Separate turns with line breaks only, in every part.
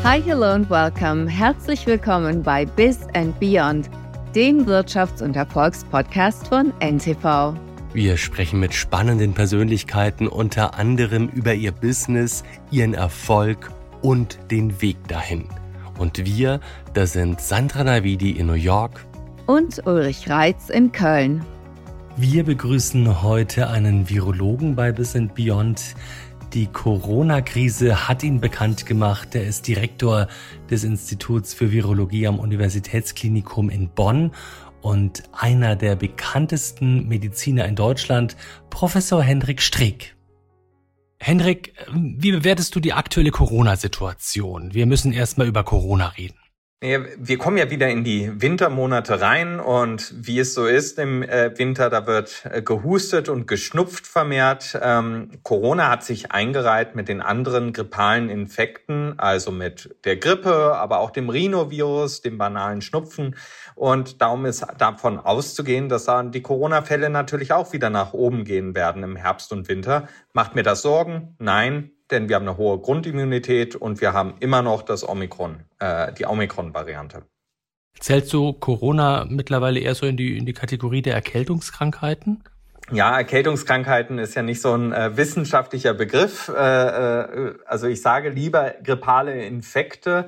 Hi, hello and welcome. Herzlich willkommen bei Biz and Beyond, dem Wirtschafts- und Erfolgspodcast von NTV.
Wir sprechen mit spannenden Persönlichkeiten unter anderem über ihr Business, ihren Erfolg und den Weg dahin. Und wir, das sind Sandra Navidi in New York
und Ulrich Reitz in Köln.
Wir begrüßen heute einen Virologen bei Biz and Beyond. Die Corona-Krise hat ihn bekannt gemacht. Er ist Direktor des Instituts für Virologie am Universitätsklinikum in Bonn und einer der bekanntesten Mediziner in Deutschland, Professor Hendrik Streeck. Hendrik, wie bewertest du die aktuelle Corona-Situation? Wir müssen erstmal über Corona reden.
Wir kommen ja wieder in die Wintermonate rein und wie es so ist im Winter, da wird gehustet und geschnupft vermehrt. Corona hat sich eingereiht mit den anderen grippalen Infekten, also mit der Grippe, aber auch dem Rhinovirus, dem banalen Schnupfen. Und darum ist davon auszugehen, dass dann die Corona-Fälle natürlich auch wieder nach oben gehen werden im Herbst und Winter. Macht mir das Sorgen? Nein. Denn wir haben eine hohe Grundimmunität und wir haben immer noch das die Omikron-Variante.
Zählst du Corona mittlerweile eher so in die Kategorie der Erkältungskrankheiten?
Ja, Erkältungskrankheiten ist ja nicht so ein wissenschaftlicher Begriff. Also ich sage lieber grippale Infekte,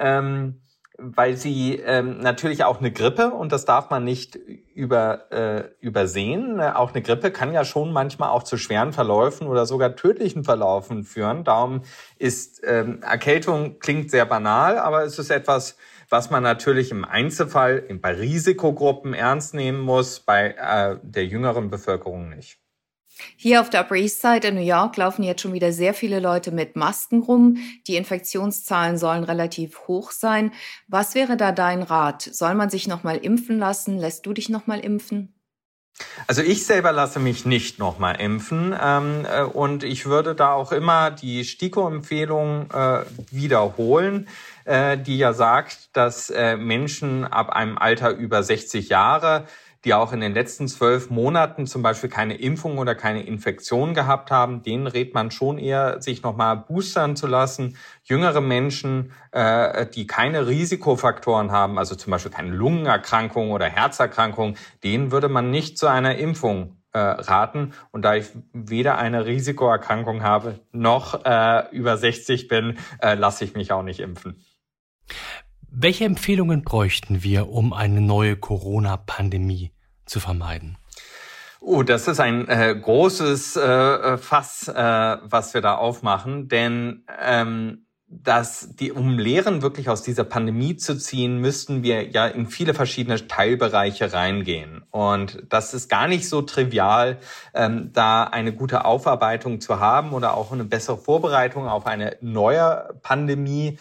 weil sie natürlich auch eine Grippe, und das darf man nicht übersehen. Auch eine Grippe kann ja schon manchmal auch zu schweren Verläufen oder sogar tödlichen Verläufen führen. Darum ist Erkältung klingt sehr banal, aber es ist etwas, was man natürlich im Einzelfall bei Risikogruppen ernst nehmen muss, bei der jüngeren Bevölkerung nicht.
Hier auf der Upper East Side in New York laufen jetzt schon wieder sehr viele Leute mit Masken rum. Die Infektionszahlen sollen relativ hoch sein. Was wäre da dein Rat? Soll man sich nochmal impfen lassen? Lässt du dich nochmal impfen?
Also ich selber lasse mich nicht nochmal impfen und ich würde da auch immer die STIKO-Empfehlung wiederholen, die ja sagt, dass Menschen ab einem Alter über 60 Jahre, die auch in den letzten 12 Monaten zum Beispiel keine Impfung oder keine Infektion gehabt haben, denen rät man schon eher, sich nochmal boostern zu lassen. Jüngere Menschen, die keine Risikofaktoren haben, also zum Beispiel keine Lungenerkrankung oder Herzerkrankung, denen würde man nicht zu einer Impfung raten. Und da ich weder eine Risikoerkrankung habe, noch über 60 bin, lasse ich mich auch nicht impfen.
Welche Empfehlungen bräuchten wir, um eine neue Corona-Pandemie zu vermeiden?
Oh, das ist ein großes Fass, was wir da aufmachen, denn um Lehren wirklich aus dieser Pandemie zu ziehen, müssten wir ja in viele verschiedene Teilbereiche reingehen. Und das ist gar nicht so trivial, da eine gute Aufarbeitung zu haben oder auch eine bessere Vorbereitung auf eine neue Pandemie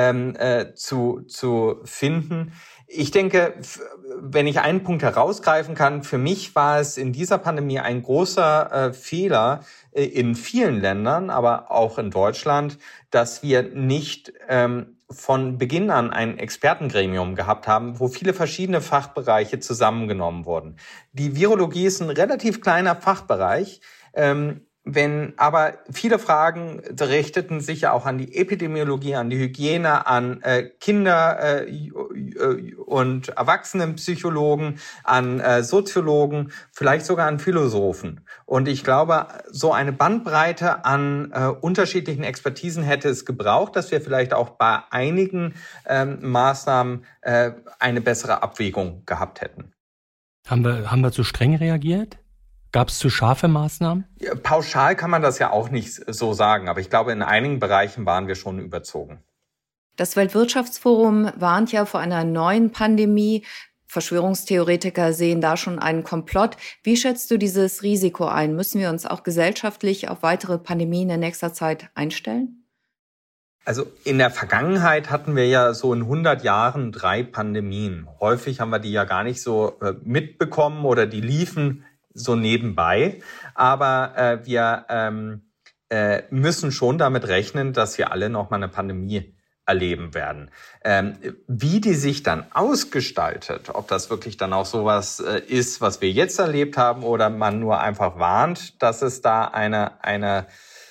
zu finden. Ich denke, wenn ich einen Punkt herausgreifen kann, für mich war es in dieser Pandemie ein großer Fehler in vielen Ländern, aber auch in Deutschland, dass wir nicht von Beginn an ein Expertengremium gehabt haben, wo viele verschiedene Fachbereiche zusammengenommen wurden. Die Virologie ist ein relativ kleiner Fachbereich, aber viele Fragen richteten sich ja auch an die Epidemiologie, an die Hygiene, an Kinder- und Erwachsenenpsychologen, an Soziologen, vielleicht sogar an Philosophen. Und ich glaube, so eine Bandbreite an unterschiedlichen Expertisen hätte es gebraucht, dass wir vielleicht auch bei einigen Maßnahmen eine bessere Abwägung gehabt hätten.
Haben wir zu streng reagiert? Gab es zu scharfe Maßnahmen?
Ja, pauschal kann man das ja auch nicht so sagen, aber ich glaube, in einigen Bereichen waren wir schon überzogen.
Das Weltwirtschaftsforum warnt ja vor einer neuen Pandemie. Verschwörungstheoretiker sehen da schon einen Komplott. Wie schätzt du dieses Risiko ein? Müssen wir uns auch gesellschaftlich auf weitere Pandemien in nächster Zeit einstellen?
Also in der Vergangenheit hatten wir ja so in 100 Jahren 3 Pandemien. Häufig haben wir die ja gar nicht so mitbekommen oder die liefen so nebenbei. Aber wir müssen schon damit rechnen, dass wir alle nochmal eine Pandemie erleben werden. Wie die sich dann ausgestaltet, ob das wirklich dann auch sowas ist, was wir jetzt erlebt haben, oder man nur einfach warnt, dass es da eine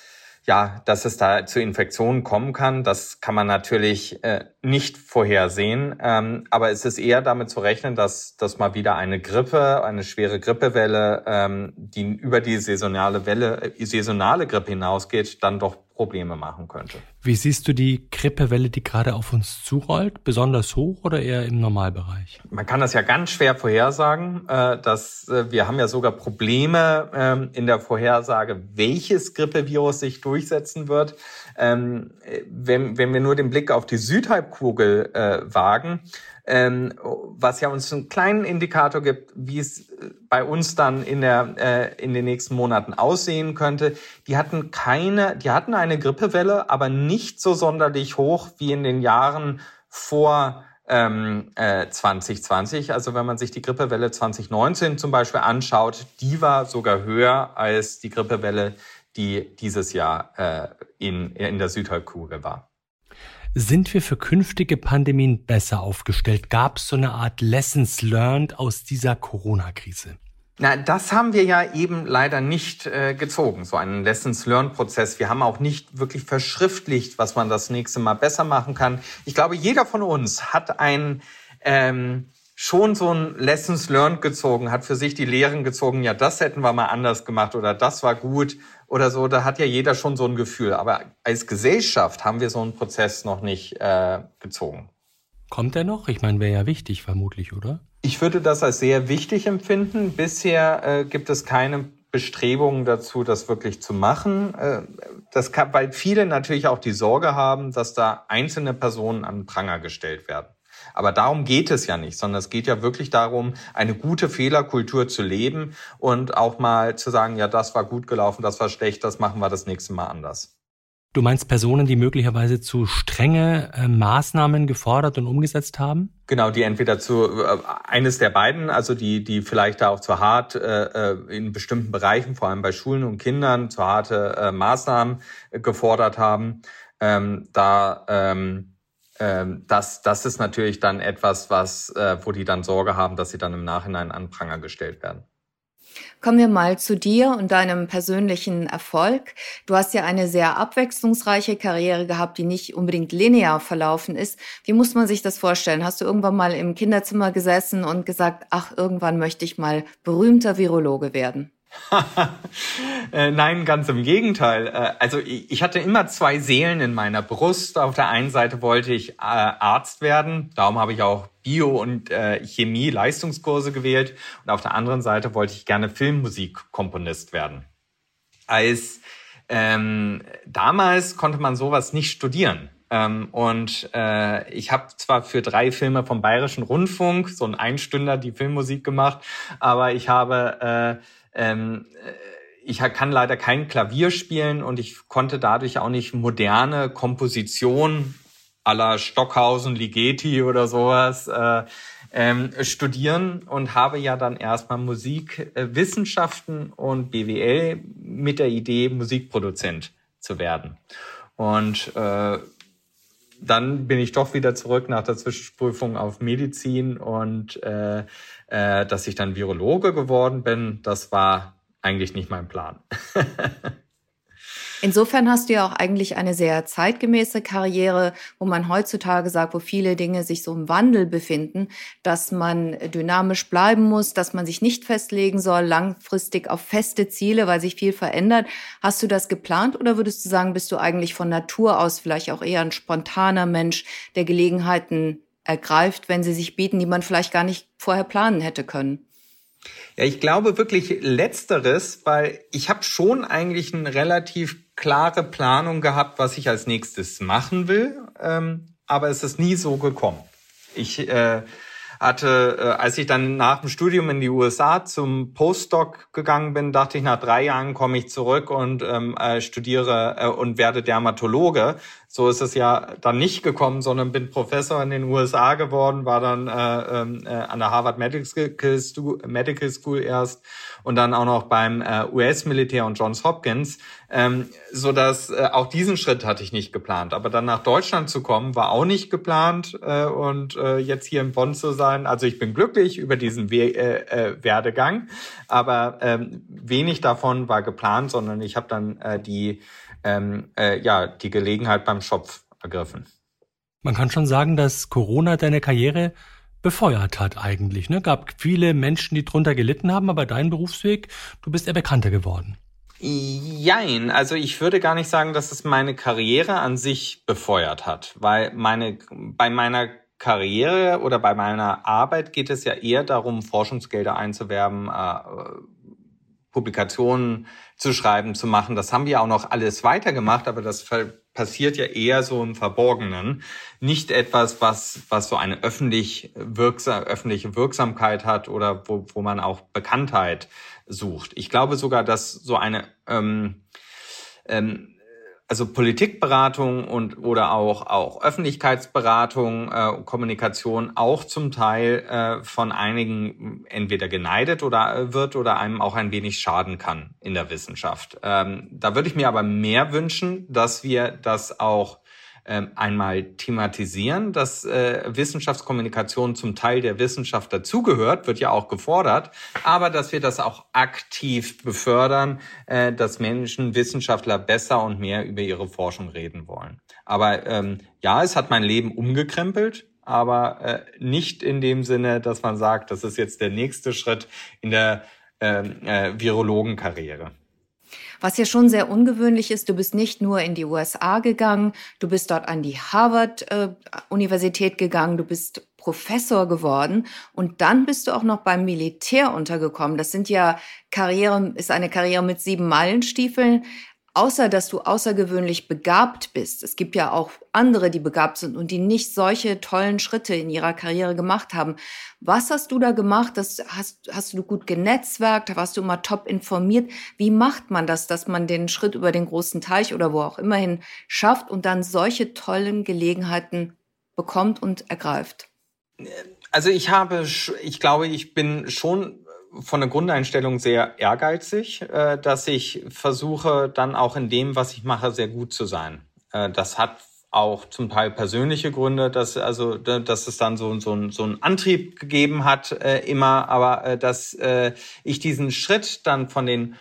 dass es da zu Infektionen kommen kann, das kann man natürlich nicht vorhersehen. Aber es ist eher damit zu rechnen, dass mal wieder eine schwere Grippewelle, die über die saisonale Grippe hinausgeht, dann doch Probleme machen könnte.
Wie siehst du die Grippewelle, die gerade auf uns zurollt? Besonders hoch oder eher im Normalbereich?
Man kann das ja ganz schwer vorhersagen. Wir haben ja sogar Probleme in der Vorhersage, welches Grippevirus sich durchsetzen wird. Wenn wir nur den Blick auf die Südhalbkugel wagen, was ja uns einen kleinen Indikator gibt, wie es bei uns dann in den nächsten Monaten aussehen könnte. Die hatten eine Grippewelle, aber nicht so sonderlich hoch wie in den Jahren vor 2020. Also wenn man sich die Grippewelle 2019 zum Beispiel anschaut, die war sogar höher als die Grippewelle, die dieses Jahr in der Südhalbkugel war.
Sind wir für künftige Pandemien besser aufgestellt? Gab es so eine Art Lessons learned aus dieser Corona-Krise?
Na, das haben wir ja eben leider nicht gezogen, so einen Lessons-Learned-Prozess. Wir haben auch nicht wirklich verschriftlicht, was man das nächste Mal besser machen kann. Ich glaube, jeder von uns hat schon so ein Lessons Learned gezogen, hat für sich die Lehren gezogen, ja, das hätten wir mal anders gemacht oder das war gut oder so. Da hat ja jeder schon so ein Gefühl. Aber als Gesellschaft haben wir so einen Prozess noch nicht gezogen.
Kommt er noch? Ich meine, wäre ja wichtig vermutlich, oder?
Ich würde das als sehr wichtig empfinden. Bisher gibt es keine Bestrebungen dazu, das wirklich zu machen. Weil viele natürlich auch die Sorge haben, dass da einzelne Personen an den Pranger gestellt werden. Aber darum geht es ja nicht, sondern es geht ja wirklich darum, eine gute Fehlerkultur zu leben und auch mal zu sagen, ja, das war gut gelaufen, das war schlecht, das machen wir das nächste Mal anders.
Du meinst Personen, die möglicherweise zu strenge Maßnahmen gefordert und umgesetzt haben?
Genau, die entweder eines der beiden, also die vielleicht da auch zu hart in bestimmten Bereichen, vor allem bei Schulen und Kindern, zu harte Maßnahmen gefordert haben. Das ist natürlich dann etwas, wo die dann Sorge haben, dass sie dann im Nachhinein an den Pranger gestellt werden.
Kommen wir mal zu dir und deinem persönlichen Erfolg. Du hast ja eine sehr abwechslungsreiche Karriere gehabt, die nicht unbedingt linear verlaufen ist. Wie muss man sich das vorstellen? Hast du irgendwann mal im Kinderzimmer gesessen und gesagt, ach, irgendwann möchte ich mal berühmter Virologe werden?
Nein, ganz im Gegenteil. Also ich hatte immer zwei Seelen in meiner Brust. Auf der einen Seite wollte ich Arzt werden. Darum habe ich auch Bio- und Chemie-Leistungskurse gewählt. Und auf der anderen Seite wollte ich gerne Filmmusikkomponist werden. Damals konnte man sowas nicht studieren. Ich habe zwar für 3 Filme vom Bayerischen Rundfunk, so ein Einstünder, die Filmmusik gemacht, aber ich kann leider kein Klavier spielen und ich konnte dadurch auch nicht moderne Komposition à la Stockhausen, Ligeti oder sowas studieren und habe ja dann erstmal Musikwissenschaften und BWL mit der Idee, Musikproduzent zu werden. Und dann bin ich doch wieder zurück nach der Zwischenprüfung auf Medizin und dass ich dann Virologe geworden bin, das war eigentlich nicht mein Plan.
Insofern hast du ja auch eigentlich eine sehr zeitgemäße Karriere, wo man heutzutage sagt, wo viele Dinge sich so im Wandel befinden, dass man dynamisch bleiben muss, dass man sich nicht festlegen soll, langfristig auf feste Ziele, weil sich viel verändert. Hast du das geplant oder würdest du sagen, bist du eigentlich von Natur aus vielleicht auch eher ein spontaner Mensch, der Gelegenheiten ergreift, wenn sie sich bieten, die man vielleicht gar nicht vorher planen hätte können?
Ja, ich glaube wirklich Letzteres, weil ich habe schon eigentlich eine relativ klare Planung gehabt, was ich als nächstes machen will, aber es ist nie so gekommen. Ich als ich dann nach dem Studium in die USA zum Postdoc gegangen bin, dachte ich, nach 3 Jahren komme ich zurück und studiere und werde Dermatologe. So ist es ja dann nicht gekommen, sondern bin Professor in den USA geworden, war dann an der Harvard Medical School erst und dann auch noch beim US-Militär und Johns Hopkins, so dass auch diesen Schritt hatte ich nicht geplant. Aber dann nach Deutschland zu kommen, war auch nicht geplant und jetzt hier in Bonn zu sein. Also ich bin glücklich über diesen Werdegang, aber wenig davon war geplant, sondern ich habe dann die Gelegenheit beim Schopf ergriffen.
Man kann schon sagen, dass Corona deine Karriere befeuert hat eigentlich, ne? Gab viele Menschen, die drunter gelitten haben, aber dein Berufsweg, du bist eher bekannter geworden.
Jein, also ich würde gar nicht sagen, dass es meine Karriere an sich befeuert hat, weil bei meiner Karriere oder bei meiner Arbeit geht es ja eher darum, Forschungsgelder einzuwerben, Publikationen zu schreiben, zu machen. Das haben wir auch noch alles weitergemacht, aber das passiert ja eher so im Verborgenen. Nicht etwas, was so eine öffentliche Wirksamkeit hat oder wo man auch Bekanntheit sucht. Ich glaube sogar, dass so eine also Politikberatung oder auch Öffentlichkeitsberatung, Kommunikation auch zum Teil von einigen entweder geneidet wird oder einem auch ein wenig schaden kann in der Wissenschaft. Da würde ich mir aber mehr wünschen, dass wir das auch einmal thematisieren, dass Wissenschaftskommunikation zum Teil der Wissenschaft dazugehört, wird ja auch gefordert, aber dass wir das auch aktiv befördern, dass Menschen, Wissenschaftler besser und mehr über ihre Forschung reden wollen. Aber es hat mein Leben umgekrempelt, aber nicht in dem Sinne, dass man sagt, das ist jetzt der nächste Schritt in der Virologenkarriere.
Was ja schon sehr ungewöhnlich ist, du bist nicht nur in die USA gegangen, du bist dort an die Harvard-Universität gegangen, du bist Professor geworden und dann bist du auch noch beim Militär untergekommen. Das ist eine Karriere mit 7 Meilenstiefeln. Außer, dass du außergewöhnlich begabt bist. Es gibt ja auch andere, die begabt sind und die nicht solche tollen Schritte in ihrer Karriere gemacht haben. Was hast du da gemacht? Hast du gut genetzwerkt? Warst du immer top informiert? Wie macht man das, dass man den Schritt über den großen Teich oder wo auch immerhin schafft und dann solche tollen Gelegenheiten bekommt und ergreift?
Also ich glaube, ich bin schon von der Grundeinstellung sehr ehrgeizig, dass ich versuche, dann auch in dem, was ich mache, sehr gut zu sein. Das hat auch zum Teil persönliche Gründe, dass es dann so einen Antrieb gegeben hat immer, aber dass ich diesen Schritt dann von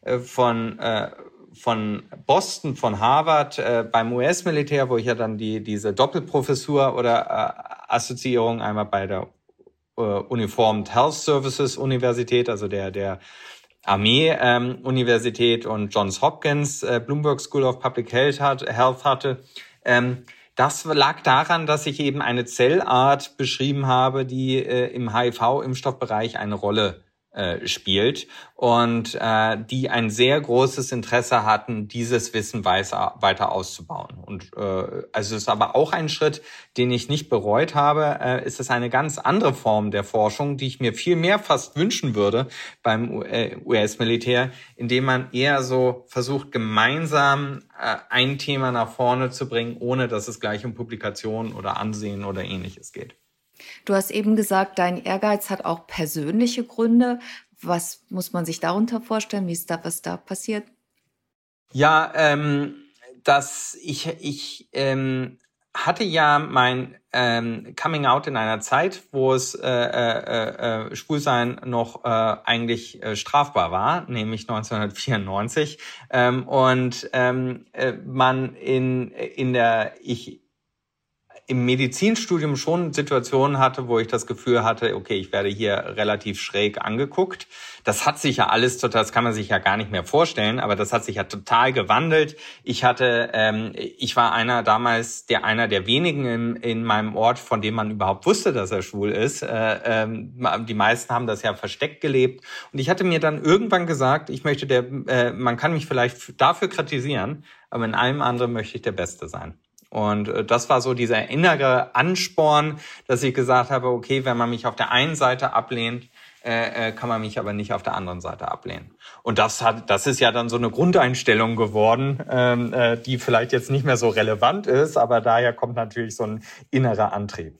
Boston, von Harvard beim US-Militär, wo ich ja dann diese Doppelprofessur oder Assoziierung einmal bei der Uniformed Health Services Universität, also der Armee-Universität und Johns Hopkins Bloomberg School of Public Health hatte. Das lag daran, dass ich eben eine Zellart beschrieben habe, die im HIV-Impfstoffbereich eine Rolle spielt und die ein sehr großes Interesse hatten, dieses Wissen weiter auszubauen. Und also es ist aber auch ein Schritt, den ich nicht bereut habe. Es ist eine ganz andere Form der Forschung, die ich mir viel mehr fast wünschen würde beim US-Militär, indem man eher so versucht, gemeinsam ein Thema nach vorne zu bringen, ohne dass es gleich um Publikationen oder Ansehen oder Ähnliches geht.
Du hast eben gesagt, dein Ehrgeiz hat auch persönliche Gründe. Was muss man sich darunter vorstellen? Was da passiert?
Ja, dass ich hatte ja mein Coming Out in einer Zeit, wo es Schwulsein noch eigentlich strafbar war, nämlich 1994, und man im Medizinstudium schon Situationen hatte, wo ich das Gefühl hatte, okay, ich werde hier relativ schräg angeguckt. Das hat sich ja alles das kann man sich ja gar nicht mehr vorstellen, aber das hat sich ja total gewandelt. Ich war einer der wenigen in meinem Ort, von dem man überhaupt wusste, dass er schwul ist. Die meisten haben das ja versteckt gelebt. Und ich hatte mir dann irgendwann gesagt, man kann mich vielleicht dafür kritisieren, aber in allem anderen möchte ich der Beste sein. Und das war so dieser innere Ansporn, dass ich gesagt habe, okay, wenn man mich auf der einen Seite ablehnt, kann man mich aber nicht auf der anderen Seite ablehnen. Und das ist ja dann so eine Grundeinstellung geworden, die vielleicht jetzt nicht mehr so relevant ist, aber daher kommt natürlich so ein innerer Antrieb.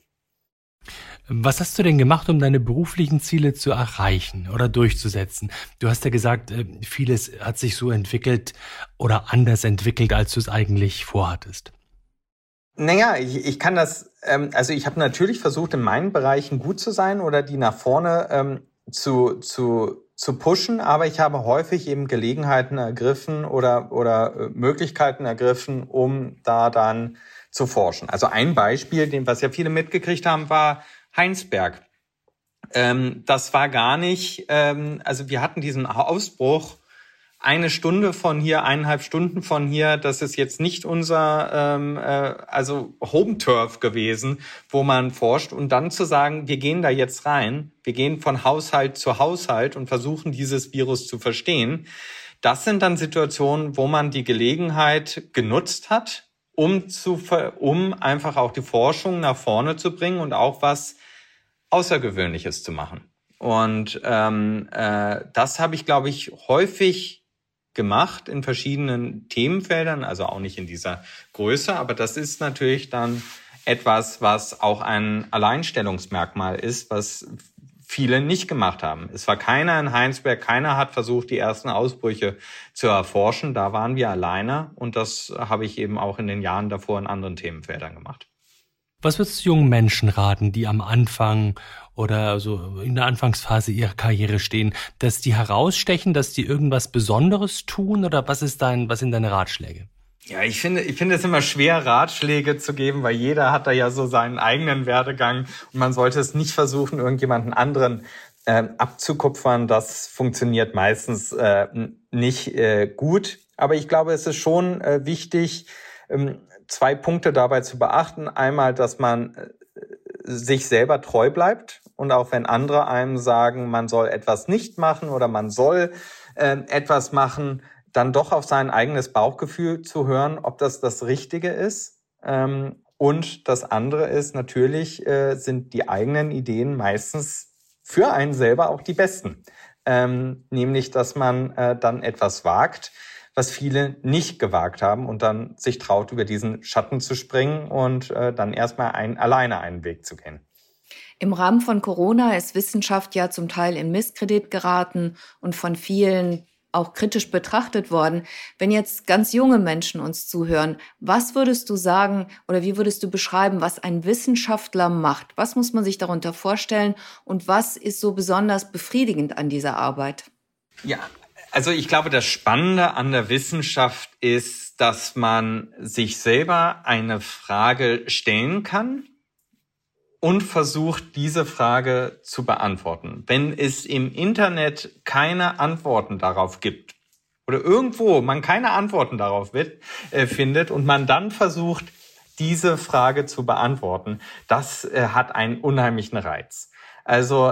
Was hast du denn gemacht, um deine beruflichen Ziele zu erreichen oder durchzusetzen? Du hast ja gesagt, vieles hat sich so entwickelt oder anders entwickelt, als du es eigentlich vorhattest.
Naja, ich kann das, also ich habe natürlich versucht, in meinen Bereichen gut zu sein oder die nach vorne zu pushen, aber ich habe häufig eben Gelegenheiten ergriffen oder Möglichkeiten ergriffen, um da dann zu forschen. Also ein Beispiel, was ja viele mitgekriegt haben, war Heinsberg. Das war gar nicht, also wir hatten diesen Ausbruch 1 Stunde von hier, 1,5 Stunden von hier. Das ist jetzt nicht unser Home-Turf gewesen, wo man forscht. Und dann zu sagen, wir gehen da jetzt rein, wir gehen von Haushalt zu Haushalt und versuchen, dieses Virus zu verstehen. Das sind dann Situationen, wo man die Gelegenheit genutzt hat, um einfach auch die Forschung nach vorne zu bringen und auch was Außergewöhnliches zu machen. Und das habe ich, glaube ich, häufig gemacht in verschiedenen Themenfeldern, also auch nicht in dieser Größe, aber das ist natürlich dann etwas, was auch ein Alleinstellungsmerkmal ist, was viele nicht gemacht haben. Es war keiner in Heinsberg, keiner hat versucht, die ersten Ausbrüche zu erforschen, da waren wir alleine und das habe ich eben auch in den Jahren davor in anderen Themenfeldern gemacht.
Was würdest du jungen Menschen raten, die am Anfang oder so in der Anfangsphase ihrer Karriere stehen, dass die herausstechen, dass die irgendwas Besonderes tun oder was sind deine Ratschläge?
Ja, ich finde es immer schwer, Ratschläge zu geben, weil jeder hat da ja so seinen eigenen Werdegang und man sollte es nicht versuchen, irgendjemanden anderen abzukupfern. Das funktioniert meistens nicht gut. Aber ich glaube, es ist schon wichtig, 2 Punkte dabei zu beachten. Einmal, dass man sich selber treu bleibt und auch wenn andere einem sagen, man soll etwas nicht machen oder man soll etwas machen, dann doch auf sein eigenes Bauchgefühl zu hören, ob das Richtige ist. Und das andere ist, natürlich sind die eigenen Ideen meistens für einen selber auch die besten. Nämlich, dass man dann etwas wagt, was viele nicht gewagt haben und dann sich traut, über diesen Schatten zu springen und dann erstmal alleine einen Weg zu gehen.
Im Rahmen von Corona ist Wissenschaft ja zum Teil in Misskredit geraten und von vielen auch kritisch betrachtet worden. Wenn jetzt ganz junge Menschen uns zuhören, was würdest du sagen oder wie würdest du beschreiben, was ein Wissenschaftler macht? Was muss man sich darunter vorstellen und was ist so besonders befriedigend an dieser Arbeit?
Ja, also ich glaube, das Spannende an der Wissenschaft ist, dass man sich selber eine Frage stellen kann und versucht, diese Frage zu beantworten. Wenn es im Internet keine Antworten darauf gibt oder irgendwo man keine Antworten darauf findet und man dann versucht, diese Frage zu beantworten, das hat einen unheimlichen Reiz. Also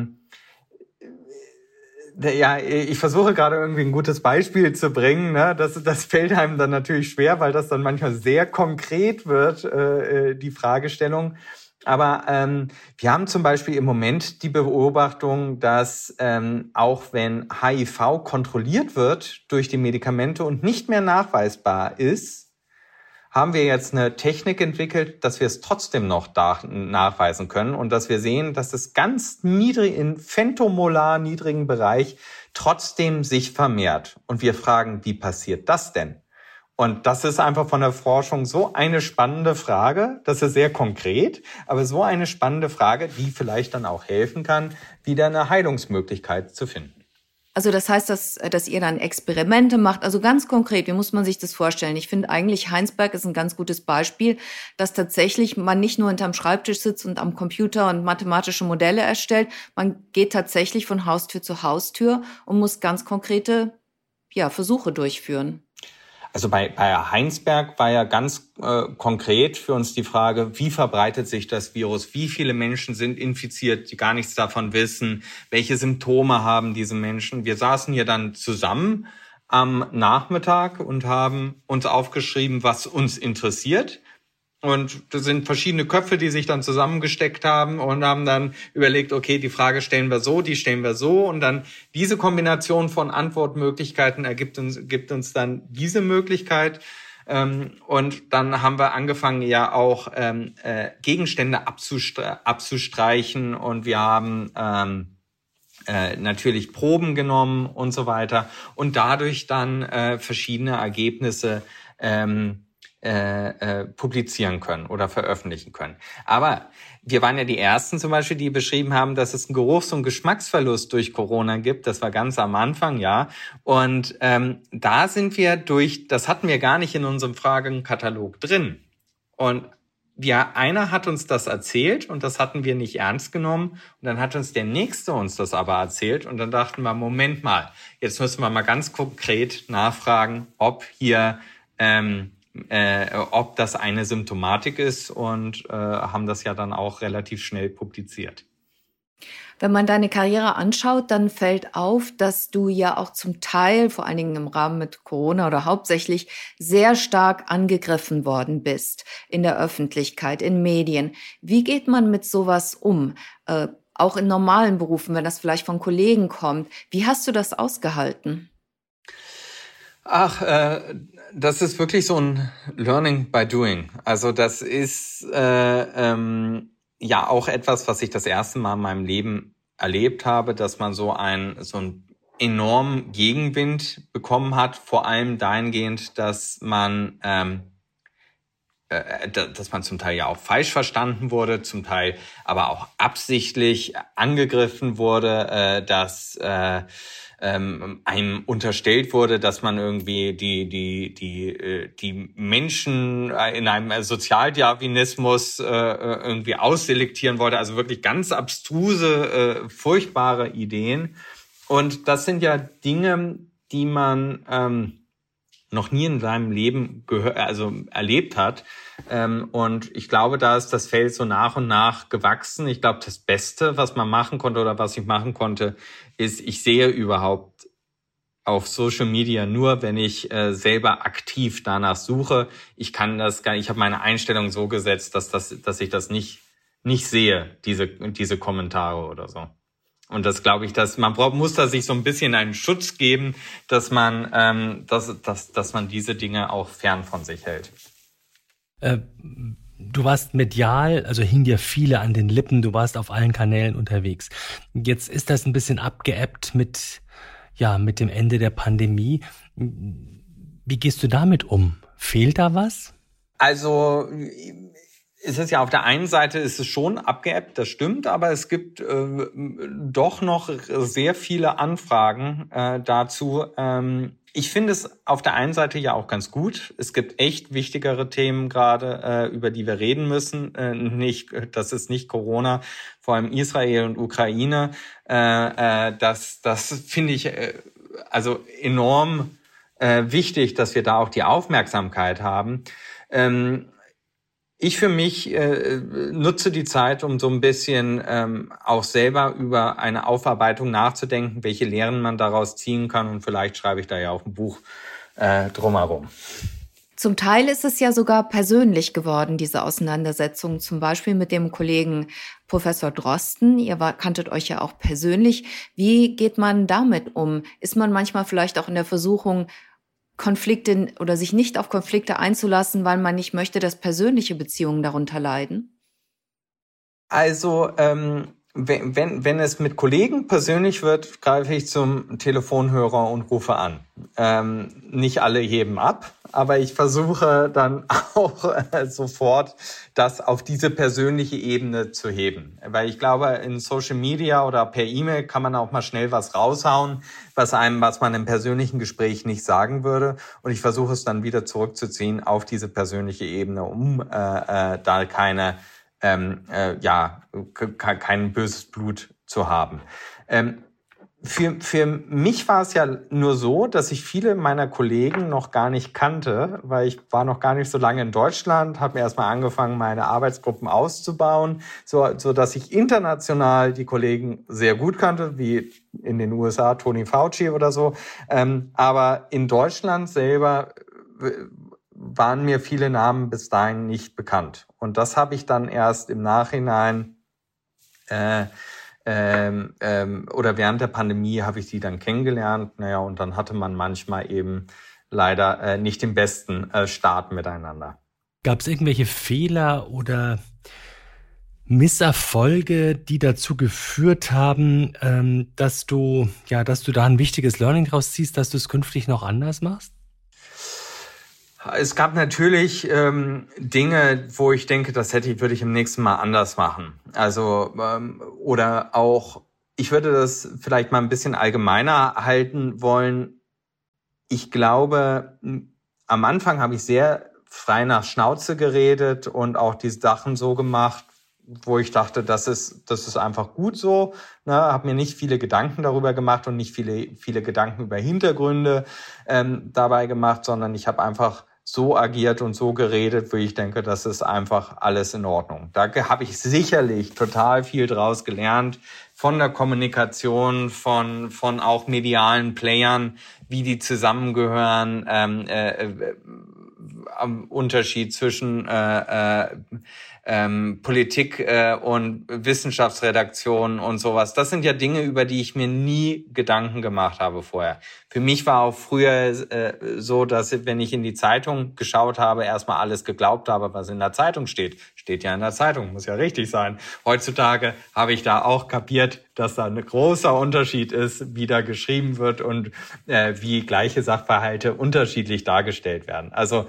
ja, ich versuche gerade irgendwie ein gutes Beispiel zu bringen. Ne? Das fällt einem dann natürlich schwer, weil das dann manchmal sehr konkret wird, die Fragestellung. Aber wir haben zum Beispiel im Moment die Beobachtung, dass auch wenn HIV kontrolliert wird durch die Medikamente und nicht mehr nachweisbar ist, haben wir jetzt eine Technik entwickelt, dass wir es trotzdem noch nachweisen können und dass wir sehen, dass es ganz niedrig, in femtomolar niedrigen Bereich trotzdem sich vermehrt. Und wir fragen, wie passiert das denn? Und das ist einfach von der Forschung so eine spannende Frage, das ist sehr konkret, aber so eine spannende Frage, die vielleicht dann auch helfen kann, wieder eine Heilungsmöglichkeit zu finden.
Also das heißt, dass ihr dann Experimente macht, also ganz konkret, wie muss man sich das vorstellen? Ich finde eigentlich, Heinsberg ist ein ganz gutes Beispiel, dass tatsächlich man nicht nur hinterm Schreibtisch sitzt und am Computer und mathematische Modelle erstellt, man geht tatsächlich von Haustür zu Haustür und muss ganz konkrete Versuche durchführen.
Also bei Heinsberg war ja ganz konkret für uns die Frage, wie verbreitet sich das Virus? Wie viele Menschen sind infiziert, die gar nichts davon wissen? Welche Symptome haben diese Menschen? Wir saßen hier dann zusammen am Nachmittag und haben uns aufgeschrieben, was uns interessiert. Und das sind verschiedene Köpfe, die sich dann zusammengesteckt haben und haben dann überlegt, okay, die Frage stellen wir so, die stellen wir so. Und dann diese Kombination von Antwortmöglichkeiten gibt uns dann diese Möglichkeit. Und dann haben wir angefangen, ja auch Gegenstände abzustreichen. Und wir haben natürlich Proben genommen und so weiter. Und dadurch dann verschiedene Ergebnisse publizieren können oder veröffentlichen können. Aber wir waren ja die Ersten zum Beispiel, die beschrieben haben, dass es einen Geruchs- und Geschmacksverlust durch Corona gibt. Das war ganz am Anfang, ja. Und da sind wir das hatten wir gar nicht in unserem Fragenkatalog drin. Und einer hat uns das erzählt und das hatten wir nicht ernst genommen. Und dann hat uns der Nächste uns das aber erzählt. Und dann dachten wir, Moment mal, jetzt müssen wir mal ganz konkret nachfragen, ob hier ob das eine Symptomatik ist und haben das ja dann auch relativ schnell publiziert.
Wenn man deine Karriere anschaut, dann fällt auf, dass du ja auch zum Teil, vor allen Dingen im Rahmen mit Corona oder hauptsächlich, sehr stark angegriffen worden bist in der Öffentlichkeit, in Medien. Wie geht man mit sowas um? Auch in normalen Berufen, wenn das vielleicht von Kollegen kommt. Wie hast du das ausgehalten?
Das ist wirklich so ein Learning by Doing. Also das ist ja auch etwas, was ich das erste Mal in meinem Leben erlebt habe, dass man so einen enormen Gegenwind bekommen hat, vor allem dahingehend, dass man zum Teil ja auch falsch verstanden wurde, zum Teil aber auch absichtlich angegriffen wurde, dass einem unterstellt wurde, dass man irgendwie die Menschen in einem Sozialdarwinismus irgendwie ausselektieren wollte. Also wirklich ganz abstruse, furchtbare Ideen. Und das sind ja Dinge, die man noch nie in seinem Leben erlebt hat. Und ich glaube, da ist das Feld so nach und nach gewachsen. Ich glaube, das Beste, was man machen konnte oder was ich machen konnte, ist, ich sehe überhaupt auf Social Media nur, wenn ich selber aktiv danach suche. Ich habe meine Einstellung so gesetzt, dass ich das nicht sehe, diese Kommentare oder so. Und das glaube ich, dass man muss da sich so ein bisschen einen Schutz geben, dass man diese Dinge auch fern von sich hält.
Du warst medial, also hing dir viele an den Lippen, du warst auf allen Kanälen unterwegs. Jetzt ist das ein bisschen abgeebbt mit dem Ende der Pandemie. Wie gehst du damit um? Fehlt da was?
Also es ist ja auf der einen Seite ist es schon abgeebbt, das stimmt, aber es gibt doch noch sehr viele Anfragen dazu. Ich finde es auf der einen Seite ja auch ganz gut. Es gibt echt wichtigere Themen gerade, über die wir reden müssen. Das ist nicht Corona, vor allem Israel und Ukraine. Das finde ich also enorm wichtig, dass wir da auch die Aufmerksamkeit haben. Ich für mich nutze die Zeit, um so ein bisschen auch selber über eine Aufarbeitung nachzudenken, welche Lehren man daraus ziehen kann. Und vielleicht schreibe ich da ja auch ein Buch drumherum.
Zum Teil ist es ja sogar persönlich geworden, diese Auseinandersetzung, zum Beispiel mit dem Kollegen Professor Drosten. Ihr kanntet euch ja auch persönlich. Wie geht man damit um? Ist man manchmal vielleicht auch in der Versuchung, Konflikte oder sich nicht auf Konflikte einzulassen, weil man nicht möchte, dass persönliche Beziehungen darunter leiden?
Also wenn es mit Kollegen persönlich wird, greife ich zum Telefonhörer und rufe an. Nicht alle heben ab, aber ich versuche dann auch sofort, das auf diese persönliche Ebene zu heben. Weil ich glaube, in Social Media oder per E-Mail kann man auch mal schnell was raushauen, was man im persönlichen Gespräch nicht sagen würde. Und ich versuche es dann wieder zurückzuziehen auf diese persönliche Ebene, um da kein böses Blut zu haben. Für mich war es ja nur so, dass ich viele meiner Kollegen noch gar nicht kannte, weil ich war noch gar nicht so lange in Deutschland, habe mir erstmal angefangen, meine Arbeitsgruppen auszubauen, so dass ich international die Kollegen sehr gut kannte, wie in den USA Tony Fauci oder so. Aber in Deutschland selber waren mir viele Namen bis dahin nicht bekannt. Und das habe ich dann erst im Nachhinein oder während der Pandemie habe ich die dann kennengelernt. Naja, und dann hatte man manchmal eben leider nicht den besten Start miteinander.
Gab es irgendwelche Fehler oder Misserfolge, die dazu geführt haben, dass du da ein wichtiges Learning draus ziehst, dass du es künftig noch anders machst?
Es gab natürlich Dinge, wo ich denke, würde ich im nächsten Mal anders machen. Also oder auch, ich würde das vielleicht mal ein bisschen allgemeiner halten wollen. Ich glaube, am Anfang habe ich sehr frei nach Schnauze geredet und auch die Sachen so gemacht, wo ich dachte, das ist einfach gut so. Ne, habe mir nicht viele Gedanken darüber gemacht und nicht viele Gedanken über Hintergründe dabei gemacht, sondern ich habe einfach so agiert und so geredet, wo ich denke, das ist einfach alles in Ordnung. Da habe ich sicherlich total viel draus gelernt von der Kommunikation, von auch medialen Playern, wie die zusammengehören, am Unterschied zwischen Politik und Wissenschaftsredaktion und sowas. Das sind ja Dinge, über die ich mir nie Gedanken gemacht habe vorher. Für mich war auch früher so, dass wenn ich in die Zeitung geschaut habe, erstmal alles geglaubt habe, was in der Zeitung steht. Steht ja in der Zeitung, muss ja richtig sein. Heutzutage habe ich da auch kapiert, dass da ein großer Unterschied ist, wie da geschrieben wird und wie gleiche Sachverhalte unterschiedlich dargestellt werden. Also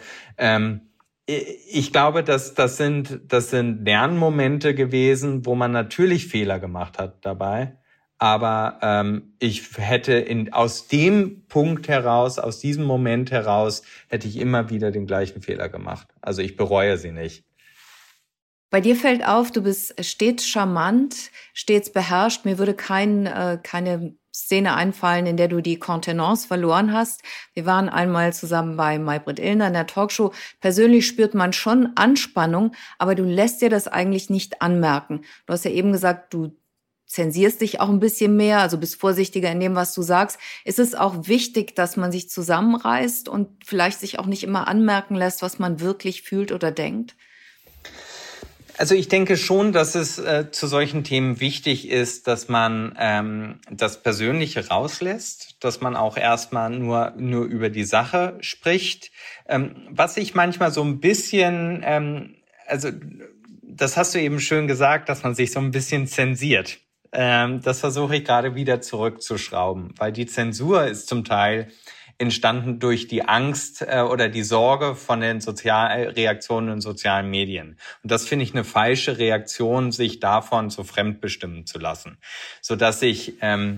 ich glaube, das sind Lernmomente gewesen, wo man natürlich Fehler gemacht hat dabei. Aber ich hätte aus dem Punkt heraus, aus diesem Moment heraus, hätte ich immer wieder den gleichen Fehler gemacht. Also ich bereue sie nicht.
Bei dir fällt auf, du bist stets charmant, stets beherrscht. Mir würde keine Szene einfallen, in der du die Kontenance verloren hast. Wir waren einmal zusammen bei Maybrit Illner in der Talkshow. Persönlich spürt man schon Anspannung, aber du lässt dir das eigentlich nicht anmerken. Du hast ja eben gesagt, du zensierst dich auch ein bisschen mehr, also bist vorsichtiger in dem, was du sagst. Ist es auch wichtig, dass man sich zusammenreißt und vielleicht sich auch nicht immer anmerken lässt, was man wirklich fühlt oder denkt?
Also ich denke schon, dass es zu solchen Themen wichtig ist, dass man das Persönliche rauslässt, dass man auch erstmal nur über die Sache spricht. Was ich manchmal so ein bisschen, also das hast du eben schön gesagt, dass man sich so ein bisschen zensiert. Das versuche ich gerade wieder zurückzuschrauben, weil die Zensur ist zum Teil entstanden durch die Angst oder die Sorge von den Reaktionen in sozialen Medien. Und das finde ich eine falsche Reaktion, sich davon so fremdbestimmen zu lassen. Sodass ich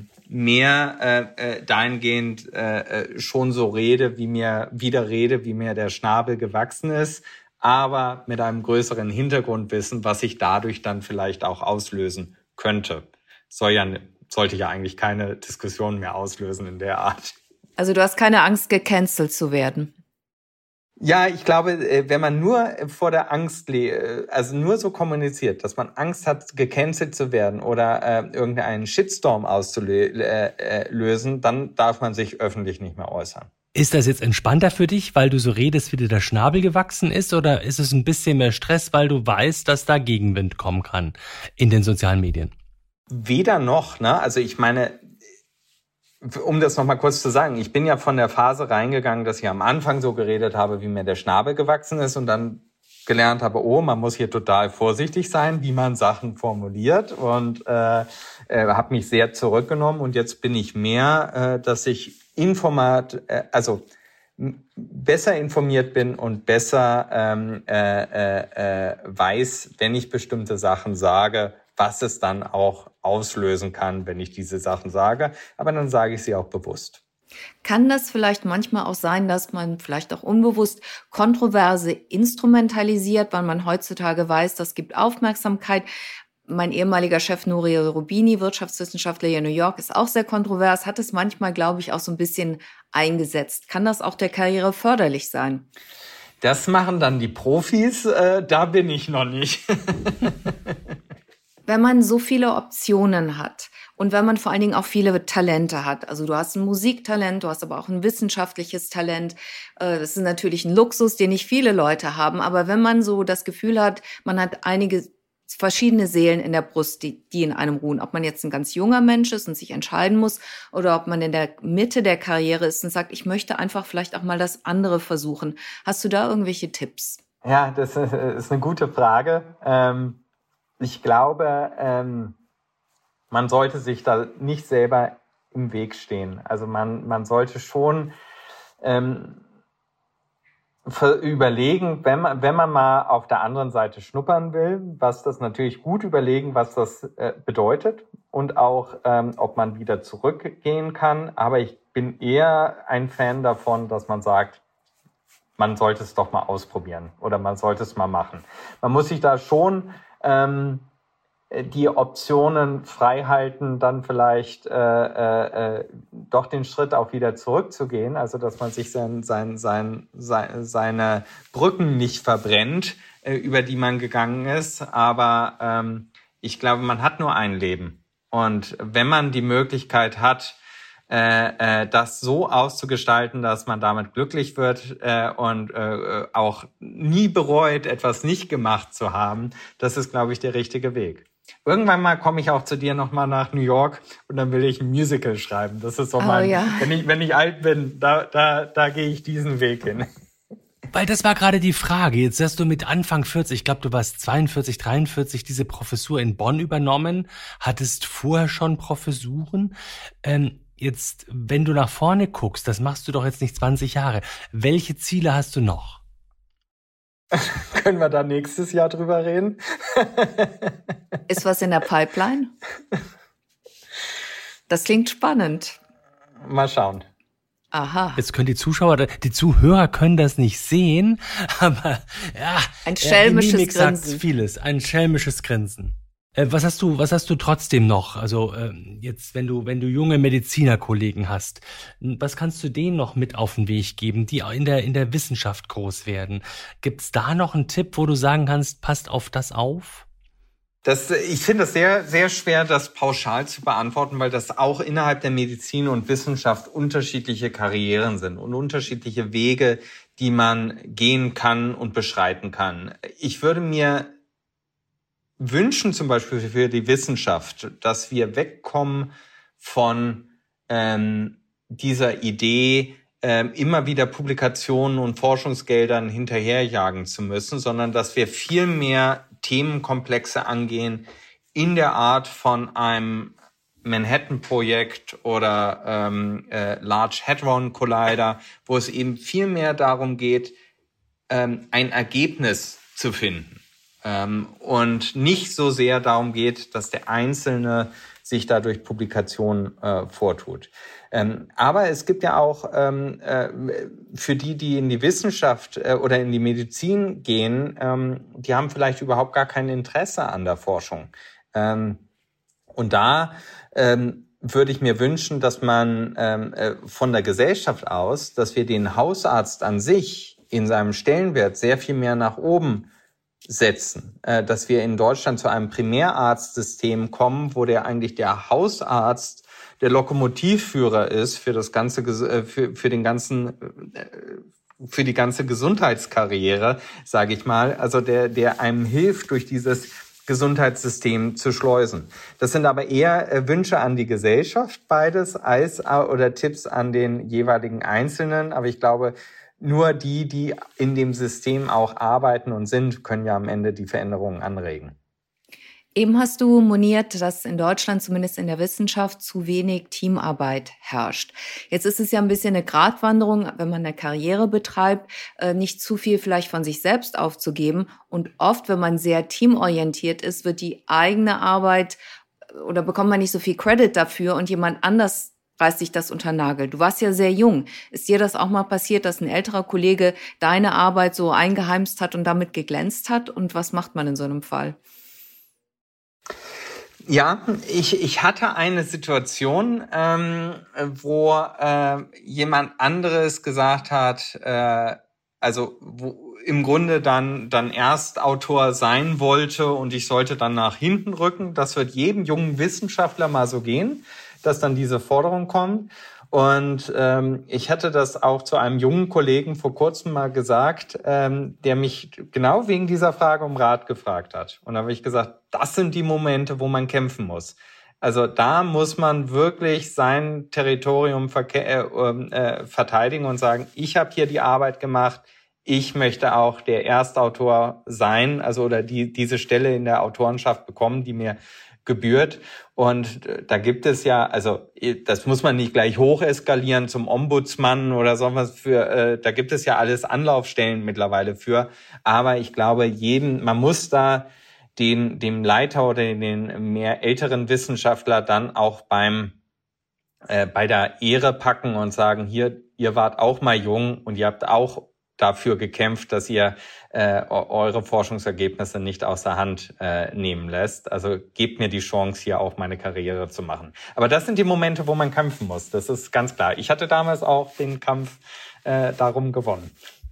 mehr dahingehend schon so rede, wie mir der Schnabel gewachsen ist, aber mit einem größeren Hintergrundwissen, was ich dadurch dann vielleicht auch auslösen könnte. Sollte ja eigentlich keine Diskussion mehr auslösen in der Art.
Also du hast keine Angst, gecancelt zu werden?
Ja, ich glaube, wenn man nur vor der Angst, also nur so kommuniziert, dass man Angst hat, gecancelt zu werden oder irgendeinen Shitstorm auszulösen, dann darf man sich öffentlich nicht mehr äußern.
Ist das jetzt entspannter für dich, weil du so redest, wie dir der Schnabel gewachsen ist, oder ist es ein bisschen mehr Stress, weil du weißt, dass da Gegenwind kommen kann in den sozialen Medien?
Weder noch, ne? Also ich meine, um das nochmal kurz zu sagen, ich bin ja von der Phase reingegangen, dass ich am Anfang so geredet habe, wie mir der Schnabel gewachsen ist und dann gelernt habe, man muss hier total vorsichtig sein, wie man Sachen formuliert und habe mich sehr zurückgenommen und jetzt bin ich mehr, dass ich besser informiert bin und besser weiß, wenn ich bestimmte Sachen sage, was es dann auch auslösen kann, wenn ich diese Sachen sage. Aber dann sage ich sie auch bewusst.
Kann das vielleicht manchmal auch sein, dass man vielleicht auch unbewusst Kontroverse instrumentalisiert, weil man heutzutage weiß, das gibt Aufmerksamkeit? Mein ehemaliger Chef Nouri Roubini, Wirtschaftswissenschaftler hier in New York, ist auch sehr kontrovers, hat es manchmal, glaube ich, auch so ein bisschen eingesetzt. Kann das auch der Karriere förderlich sein?
Das machen dann die Profis, da bin ich noch nicht.
Wenn man so viele Optionen hat Und wenn man vor allen Dingen auch viele Talente hat. Also du hast ein Musiktalent, du hast aber auch ein wissenschaftliches Talent. Das ist natürlich ein Luxus, den nicht viele Leute haben. Aber wenn man so das Gefühl hat, man hat einige verschiedene Seelen in der Brust, die in einem ruhen. Ob man jetzt ein ganz junger Mensch ist und sich entscheiden muss oder ob man in der Mitte der Karriere ist und sagt, ich möchte einfach vielleicht auch mal das andere versuchen. Hast du da irgendwelche Tipps?
Ja, das ist eine gute Frage. Ich glaube, man sollte sich da nicht selber im Weg stehen. Also man sollte schon überlegen, wenn man mal auf der anderen Seite schnuppern will, was das natürlich gut überlegen, was das bedeutet und auch, ob man wieder zurückgehen kann. Aber ich bin eher ein Fan davon, dass man sagt, man sollte es doch mal ausprobieren oder man sollte es mal machen. Man muss sich da schon die Optionen frei halten, dann vielleicht doch den Schritt auch wieder zurückzugehen, also dass man sich seine Brücken nicht verbrennt, über die man gegangen ist. Aber ich glaube, man hat nur ein Leben. Und wenn man die Möglichkeit hat, das so auszugestalten, dass man damit glücklich wird und auch nie bereut, etwas nicht gemacht zu haben, das ist, glaube ich, der richtige Weg. Irgendwann mal komme ich auch zu dir nochmal nach New York und dann will ich ein Musical schreiben. Das ist so wenn ich alt bin, da gehe ich diesen Weg hin.
Weil das war gerade die Frage. Jetzt hast du mit Anfang 40, ich glaube, du warst 42, 43, diese Professur in Bonn übernommen, hattest vorher schon Professuren. Jetzt, wenn du nach vorne guckst, das machst du doch jetzt nicht 20 Jahre. Welche Ziele hast du noch?
Können wir da nächstes Jahr drüber reden?
Ist was in der Pipeline? Das klingt spannend.
Mal schauen.
Aha.
Jetzt können die Zuhörer können das nicht sehen, aber ja.
Ein schelmisches
die Mimik
Grinsen.
Sagt vieles, ein schelmisches Grinsen. Was hast du trotzdem noch? Also jetzt, wenn du junge Medizinerkollegen hast, was kannst du denen noch mit auf den Weg geben, die in der Wissenschaft groß werden? Gibt's da noch einen Tipp, wo du sagen kannst, passt auf das auf?
Ich finde es sehr, sehr schwer, das pauschal zu beantworten, weil das auch innerhalb der Medizin und Wissenschaft unterschiedliche Karrieren sind und unterschiedliche Wege, die man gehen kann und beschreiten kann. Ich würde mir wünschen zum Beispiel für die Wissenschaft, dass wir wegkommen von dieser Idee, immer wieder Publikationen und Forschungsgeldern hinterherjagen zu müssen, sondern dass wir viel mehr Themenkomplexe angehen in der Art von einem Manhattan-Projekt oder Large Hadron Collider, wo es eben viel mehr darum geht, ein Ergebnis zu finden. Und nicht so sehr darum geht, dass der Einzelne sich da durch Publikationen vortut. Aber es gibt ja auch für die in die Wissenschaft oder in die Medizin gehen, die haben vielleicht überhaupt gar kein Interesse an der Forschung. Und da würde ich mir wünschen, dass man von der Gesellschaft aus, dass wir den Hausarzt an sich in seinem Stellenwert sehr viel mehr nach oben setzen, dass wir in Deutschland zu einem Primärarztsystem kommen, wo eigentlich der Hausarzt der Lokomotivführer ist für das ganze für die ganze Gesundheitskarriere, sage ich mal, also der einem hilft, durch dieses Gesundheitssystem zu schleusen. Das sind aber eher Wünsche an die Gesellschaft, beides, oder Tipps an den jeweiligen Einzelnen, aber ich glaube, nur die in dem System auch arbeiten und sind, können ja am Ende die Veränderungen anregen.
Eben hast du moniert, dass in Deutschland, zumindest in der Wissenschaft, zu wenig Teamarbeit herrscht. Jetzt ist es ja ein bisschen eine Gratwanderung, wenn man eine Karriere betreibt, nicht zu viel vielleicht von sich selbst aufzugeben. Und oft, wenn man sehr teamorientiert ist, wird die eigene Arbeit oder bekommt man nicht so viel Credit dafür und jemand anders reißt sich das unter den Nagel. Du warst ja sehr jung. Ist dir das auch mal passiert, dass ein älterer Kollege deine Arbeit so eingeheimst hat und damit geglänzt hat? Und was macht man in so einem Fall?
Ja, ich hatte eine Situation, wo jemand anderes gesagt hat, also im Grunde dann Erstautor sein wollte und ich sollte dann nach hinten rücken. Das wird jedem jungen Wissenschaftler mal so gehen, dass dann diese Forderung kommt. Und ich hatte das auch zu einem jungen Kollegen vor kurzem mal gesagt, der mich genau wegen dieser Frage um Rat gefragt hat. Und da habe ich gesagt, das sind die Momente, wo man kämpfen muss. Also da muss man wirklich sein Territorium verteidigen und sagen, ich habe hier die Arbeit gemacht, ich möchte auch der Erstautor sein, also oder diese Stelle in der Autorenschaft bekommen, die mir gebührt. Und da gibt es ja, also das muss man nicht gleich hoch eskalieren zum Ombudsmann oder so was da gibt es ja alles Anlaufstellen mittlerweile für. Aber ich glaube, man muss da dem Leiter oder den mehr älteren Wissenschaftler dann auch bei der Ehre packen und sagen, hier, ihr wart auch mal jung und ihr habt auch dafür gekämpft, dass ihr eure Forschungsergebnisse nicht aus der Hand nehmen lässt. Also gebt mir die Chance, hier auch meine Karriere zu machen. Aber das sind die Momente, wo man kämpfen muss. Das ist ganz klar. Ich hatte damals auch den Kampf darum gewonnen.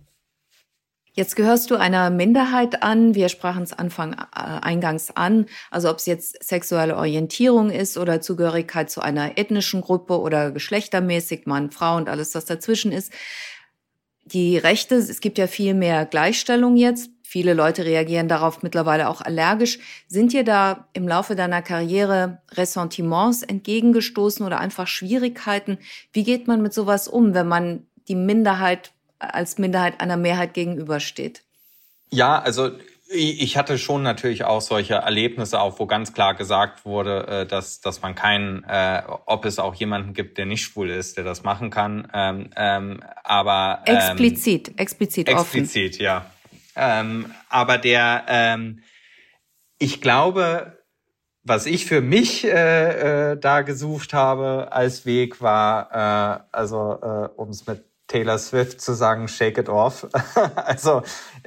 Jetzt gehörst du einer Minderheit an. Wir sprachen es eingangs an. Also ob es jetzt sexuelle Orientierung ist oder Zugehörigkeit zu einer ethnischen Gruppe oder geschlechtermäßig, Mann, Frau und alles, was dazwischen ist. Die Rechte, es gibt ja viel mehr Gleichstellung jetzt. Viele Leute reagieren darauf mittlerweile auch allergisch. Sind dir da im Laufe deiner Karriere Ressentiments entgegengestoßen oder einfach Schwierigkeiten? Wie geht man mit sowas um, wenn man die Minderheit als Minderheit einer Mehrheit gegenübersteht?
Ja, also ich hatte schon natürlich auch solche Erlebnisse, auch wo ganz klar gesagt wurde, dass man ob es auch jemanden gibt, der nicht schwul ist, der das machen kann. Aber
explizit offen.
Explizit, ja. Aber ich glaube, was ich für mich da gesucht habe als Weg war, um es mit Taylor Swift zu sagen, shake it off. Also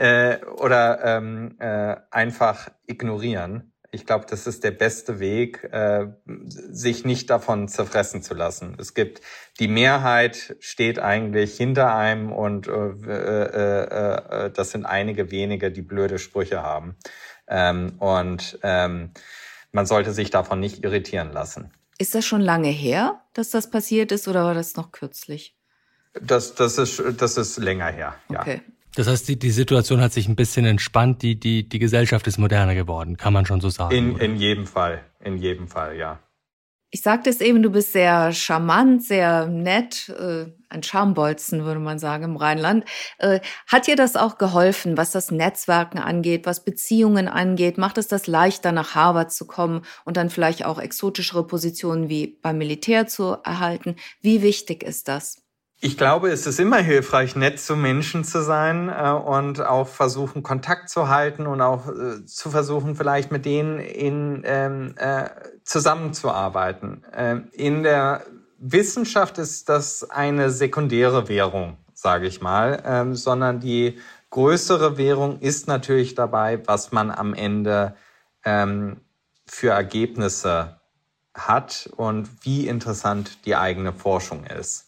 einfach ignorieren. Ich glaube, das ist der beste Weg, sich nicht davon zerfressen zu lassen. Die Mehrheit steht eigentlich hinter einem und das sind einige wenige, die blöde Sprüche haben. Man sollte sich davon nicht irritieren lassen.
Ist das schon lange her, dass das passiert ist, oder war das noch kürzlich?
Das ist länger her, ja.
Okay.
Das heißt, die Situation hat sich ein bisschen entspannt, die Gesellschaft ist moderner geworden, kann man schon so sagen.
In jedem Fall, ja.
Ich sagte es eben, du bist sehr charmant, sehr nett, ein Schambolzen, würde man sagen, im Rheinland. Hat dir das auch geholfen, was das Netzwerken angeht, was Beziehungen angeht? Macht es das leichter, nach Harvard zu kommen und dann vielleicht auch exotischere Positionen wie beim Militär zu erhalten? Wie wichtig ist das?
Ich glaube, es ist immer hilfreich, nett zu Menschen zu sein und auch versuchen, Kontakt zu halten und auch zu versuchen, vielleicht mit denen zusammenzuarbeiten. In der Wissenschaft ist das eine sekundäre Währung, sage ich mal, sondern die größere Währung ist natürlich dabei, was man am Ende für Ergebnisse hat und wie interessant die eigene Forschung ist.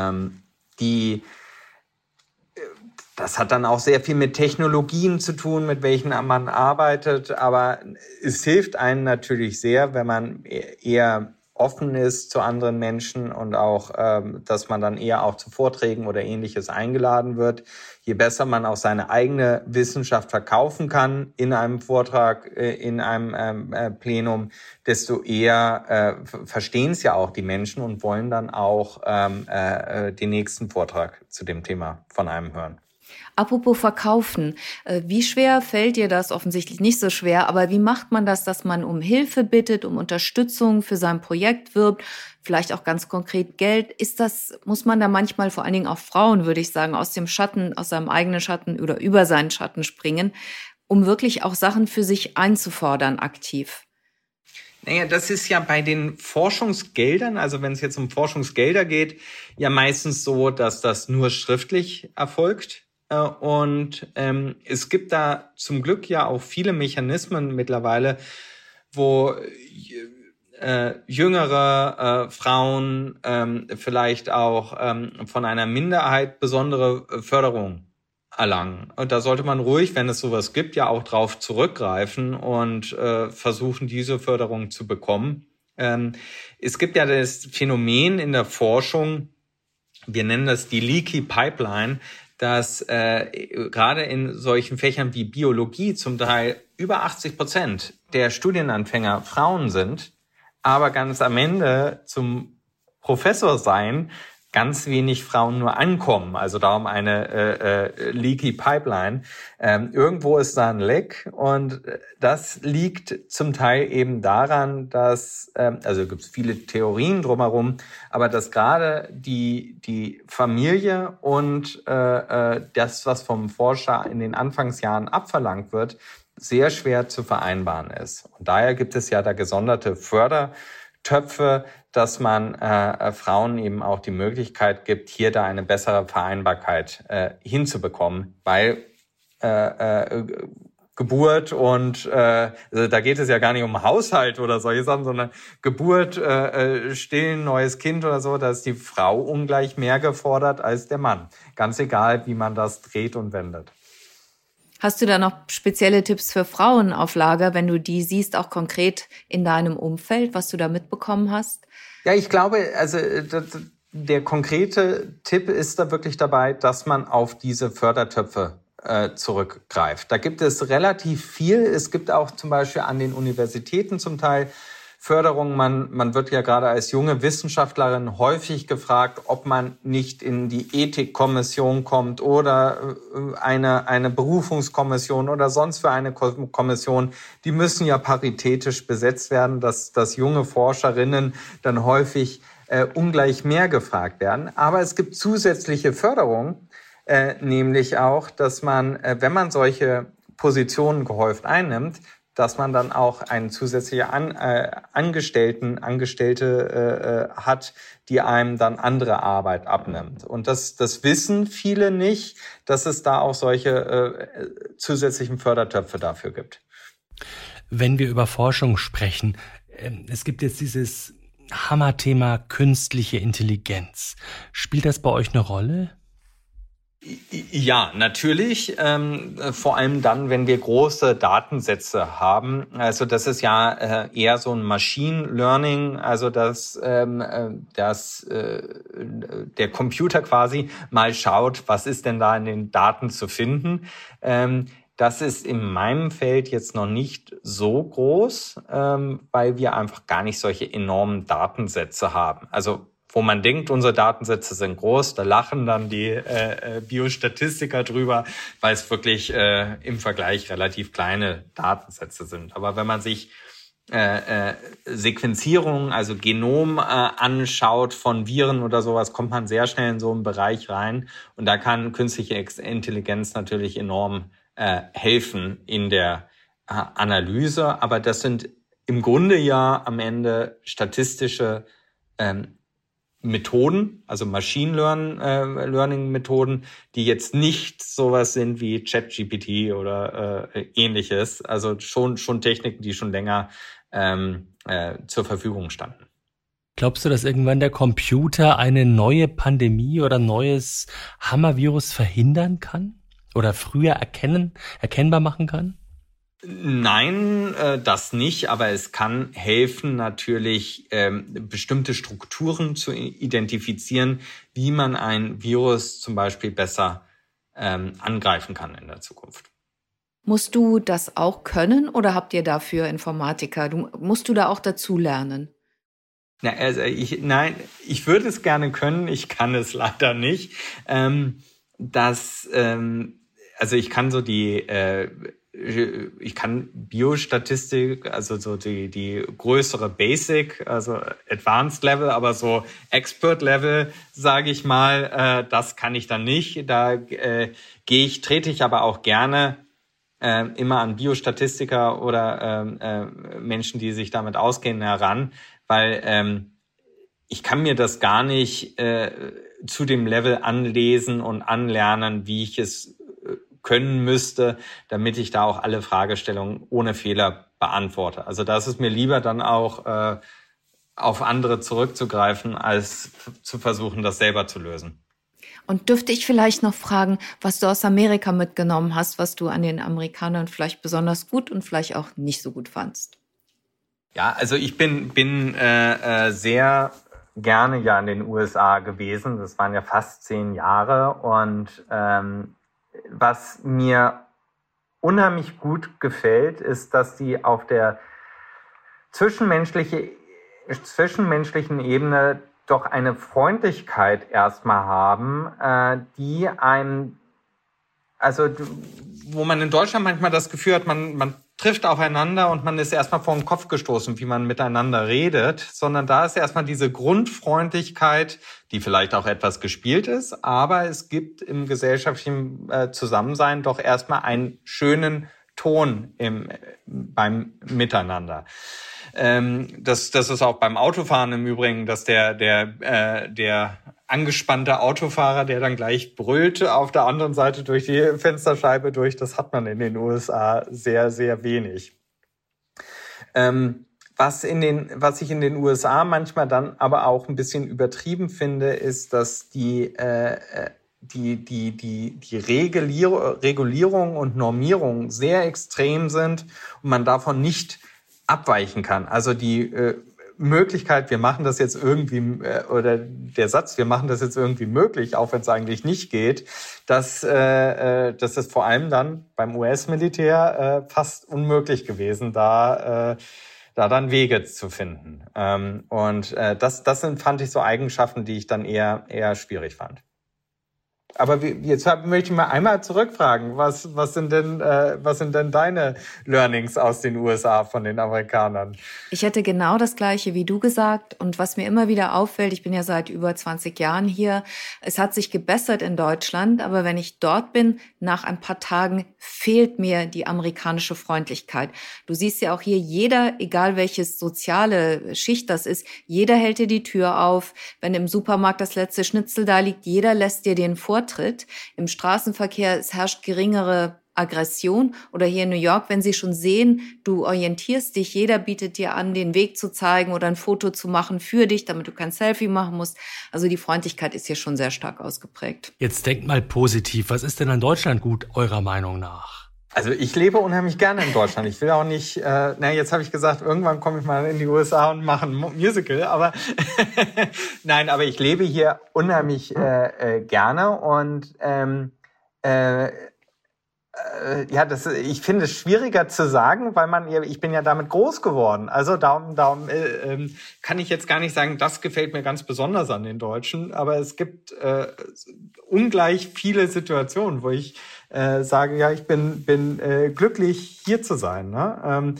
Das hat dann auch sehr viel mit Technologien zu tun, mit welchen man arbeitet, aber es hilft einem natürlich sehr, wenn man eher offen ist zu anderen Menschen und auch, dass man dann eher auch zu Vorträgen oder Ähnliches eingeladen wird. Je besser man auch seine eigene Wissenschaft verkaufen kann in einem Vortrag, in einem Plenum, desto eher verstehen es ja auch die Menschen und wollen dann auch den nächsten Vortrag zu dem Thema von einem hören.
Apropos Verkaufen, wie schwer fällt dir das? Offensichtlich nicht so schwer, aber wie macht man das, dass man um Hilfe bittet, um Unterstützung für sein Projekt wirbt, vielleicht auch ganz konkret Geld? Muss man da manchmal, vor allen Dingen auch Frauen, würde ich sagen, aus seinem eigenen Schatten oder über seinen Schatten springen, um wirklich auch Sachen für sich einzufordern aktiv?
Naja, das ist ja bei den Forschungsgeldern, also wenn es jetzt um Forschungsgelder geht, ja meistens so, dass das nur schriftlich erfolgt. Und es gibt da zum Glück ja auch viele Mechanismen mittlerweile, wo jüngere Frauen vielleicht auch von einer Minderheit besondere Förderung erlangen. Und da sollte man ruhig, wenn es sowas gibt, ja auch drauf zurückgreifen und versuchen, diese Förderung zu bekommen. Es gibt ja das Phänomen in der Forschung, wir nennen das die Leaky Pipeline, dass gerade in solchen Fächern wie Biologie zum Teil über 80% der Studienanfänger Frauen sind, aber ganz am Ende zum Professor sein ganz wenig Frauen nur ankommen. Also darum eine Leaky Pipeline. Irgendwo ist da ein Leck und das liegt zum Teil eben daran, dass, also gibt es viele Theorien drumherum, aber dass gerade die Familie und das, was vom Forscher in den Anfangsjahren abverlangt wird, sehr schwer zu vereinbaren ist. Und daher gibt es ja da gesonderte Fördertöpfe, dass man Frauen eben auch die Möglichkeit gibt, hier da eine bessere Vereinbarkeit hinzubekommen, weil Geburt und also da geht es ja gar nicht um Haushalt oder solche Sachen, sondern Geburt, Stillen, neues Kind oder so, da ist die Frau ungleich mehr gefordert als der Mann. Ganz egal, wie man das dreht und wendet.
Hast du da noch spezielle Tipps für Frauen auf Lager, wenn du die siehst, auch konkret in deinem Umfeld, was du da mitbekommen hast?
Ja, ich glaube, also der konkrete Tipp ist da wirklich dabei, dass man auf diese Fördertöpfe zurückgreift. Da gibt es relativ viel. Es gibt auch zum Beispiel an den Universitäten zum Teil Förderung. Man wird ja gerade als junge Wissenschaftlerin häufig gefragt, ob man nicht in die Ethikkommission kommt oder eine Berufungskommission oder sonst für eine Kommission. Die müssen ja paritätisch besetzt werden, dass junge Forscherinnen dann häufig ungleich mehr gefragt werden. Aber es gibt zusätzliche Förderung, nämlich auch, dass man, wenn man solche Positionen gehäuft einnimmt, dass man dann auch eine zusätzliche Angestellte hat, die einem dann andere Arbeit abnimmt. Und das wissen viele nicht, dass es da auch solche zusätzlichen Fördertöpfe dafür gibt.
Wenn wir über Forschung sprechen, es gibt jetzt dieses Hammerthema künstliche Intelligenz. Spielt das bei euch eine Rolle?
Ja, natürlich. Vor allem dann, wenn wir große Datensätze haben. Also das ist ja eher so ein Machine Learning, also dass der Computer quasi mal schaut, was ist denn da in den Daten zu finden. Das ist in meinem Feld jetzt noch nicht so groß, weil wir einfach gar nicht solche enormen Datensätze haben. Also wo man denkt, unsere Datensätze sind groß, da lachen dann die Biostatistiker drüber, weil es wirklich im Vergleich relativ kleine Datensätze sind. Aber wenn man sich Sequenzierung, also Genom anschaut von Viren oder sowas, kommt man sehr schnell in so einen Bereich rein. Und da kann künstliche Intelligenz natürlich enorm helfen in der Analyse. Aber das sind im Grunde ja am Ende statistische Methoden, also Machine Learning Methoden, die jetzt nicht sowas sind wie ChatGPT oder ähnliches. Also schon Techniken, die schon länger zur Verfügung standen.
Glaubst du, dass irgendwann der Computer eine neue Pandemie oder neues Hammervirus verhindern kann? Oder früher erkennbar machen kann?
Nein, das nicht, aber es kann helfen, natürlich bestimmte Strukturen zu identifizieren, wie man ein Virus zum Beispiel besser angreifen kann in der Zukunft.
Musst du das auch können oder habt ihr dafür Informatiker? Musst du da auch dazu lernen?
Ja, also ich würde es gerne können, ich kann es leider nicht. Also ich kann so ich kann Biostatistik, also so die größere Basic, also Advanced Level, aber so Expert Level, sage ich mal, das kann ich dann nicht. Da trete ich aber auch gerne immer an Biostatistiker oder Menschen, die sich damit auskennen, heran, weil ich kann mir das gar nicht zu dem Level anlesen und anlernen, wie ich es können müsste, damit ich da auch alle Fragestellungen ohne Fehler beantworte. Also da ist es mir lieber dann auch auf andere zurückzugreifen, als zu versuchen, das selber zu lösen.
Und dürfte ich vielleicht noch fragen, was du aus Amerika mitgenommen hast, was du an den Amerikanern vielleicht besonders gut und vielleicht auch nicht so gut fandst?
Ja, also ich bin sehr gerne ja in den USA gewesen. Das waren ja fast 10 Jahre. Und was mir unheimlich gut gefällt, ist, dass die auf der zwischenmenschlichen Ebene doch eine Freundlichkeit erstmal haben, wo man in Deutschland manchmal das Gefühl hat, man trifft aufeinander und man ist erstmal vor den Kopf gestoßen, wie man miteinander redet, sondern da ist erstmal diese Grundfreundlichkeit, die vielleicht auch etwas gespielt ist, aber es gibt im gesellschaftlichen Zusammensein doch erstmal einen schönen Ton beim Miteinander. Das ist auch beim Autofahren im Übrigen, dass der angespannte Autofahrer, der dann gleich brüllt auf der anderen Seite durch die Fensterscheibe durch, das hat man in den USA sehr, sehr wenig. Was ich in den USA manchmal dann aber auch ein bisschen übertrieben finde, ist, dass die Regulierung und Normierung sehr extrem sind und man davon nicht abweichen kann. Also die Möglichkeit, wir machen das jetzt irgendwie, oder der Satz, wir machen das jetzt irgendwie möglich, auch wenn es eigentlich nicht geht, das ist vor allem dann beim US-Militär fast unmöglich gewesen, da dann Wege zu finden. Das fand ich so Eigenschaften, die ich dann eher schwierig fand. Aber jetzt möchte ich mal einmal zurückfragen, was sind denn deine Learnings aus den USA von den Amerikanern?
Ich hätte genau das Gleiche wie du gesagt. Und was mir immer wieder auffällt, ich bin ja seit über 20 Jahren hier, es hat sich gebessert in Deutschland, aber wenn ich dort bin, nach ein paar Tagen fehlt mir die amerikanische Freundlichkeit. Du siehst ja auch hier, jeder, egal welches soziale Schicht das ist, jeder hält dir die Tür auf. Wenn im Supermarkt das letzte Schnitzel da liegt, jeder lässt dir den Vortritt. Im Straßenverkehr, es herrscht geringere Aggression. Oder hier in New York, wenn sie schon sehen, du orientierst dich, jeder bietet dir an, den Weg zu zeigen oder ein Foto zu machen für dich, damit du kein Selfie machen musst. Also die Freundlichkeit ist hier schon sehr stark ausgeprägt.
Jetzt denkt mal positiv. Was ist denn an Deutschland gut, eurer Meinung nach?
Also ich lebe unheimlich gerne in Deutschland. Ich will auch nicht, jetzt habe ich gesagt, irgendwann komme ich mal in die USA und mache ein Musical, aber nein, aber ich lebe hier unheimlich gerne und ich finde es schwieriger zu sagen, weil ich bin ja damit groß geworden. Also darum kann ich jetzt gar nicht sagen, das gefällt mir ganz besonders an den Deutschen, aber es gibt ungleich viele Situationen, wo ich sage, ja, ich bin glücklich, hier zu sein. Ne?